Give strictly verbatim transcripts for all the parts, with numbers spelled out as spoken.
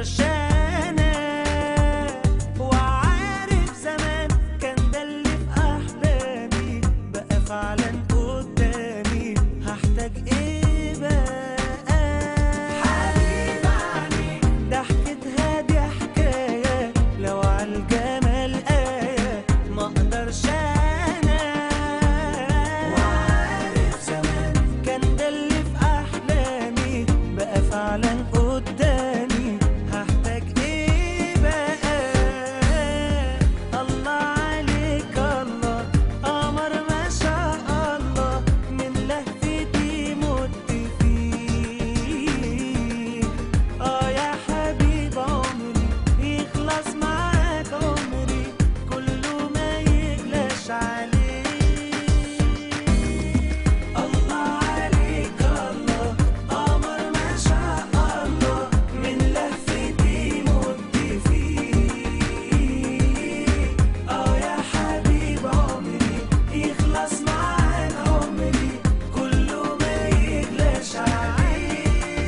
اقدرش انا، وعارف زمان كان ده اللي في احلامي بقى فعلا قدامي. هحتاج ايه بقى؟ حبيب عليك ضحكتها دي حكايه، لو عالجمال ايه ما اقدرش انا، وعارف زمان كان ده اللي في احلامي بقى فعلا قدامي. هحتاج ايه بقى؟ الله عليك الله قمر ما شاء الله، من لهفتي مت فيه. اه يا حبيب عمري يخلص معاك عمري كله ما يغلاش عليك. الله عليك الله قمر ما شاء الله، من لهفتي مت فيه. اه يا حبيب عمري يخلص معاك عمري كله ما يغلاش عليك.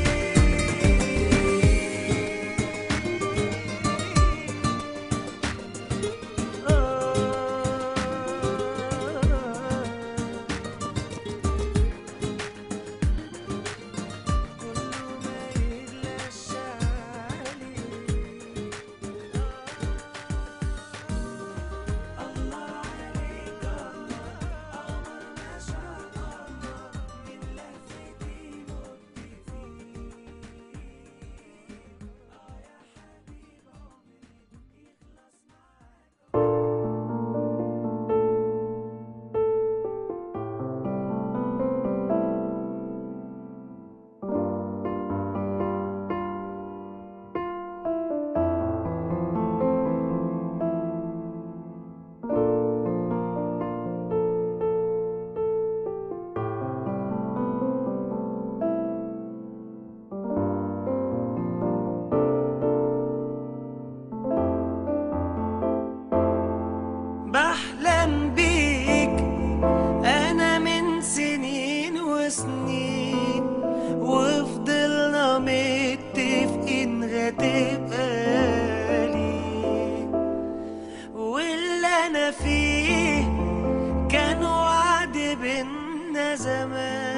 بحلم بيك أنا من سنين وسنين، وفضلنا متفقين هتبقى لي، واللي أنا فيه كان وعد بينا زمان.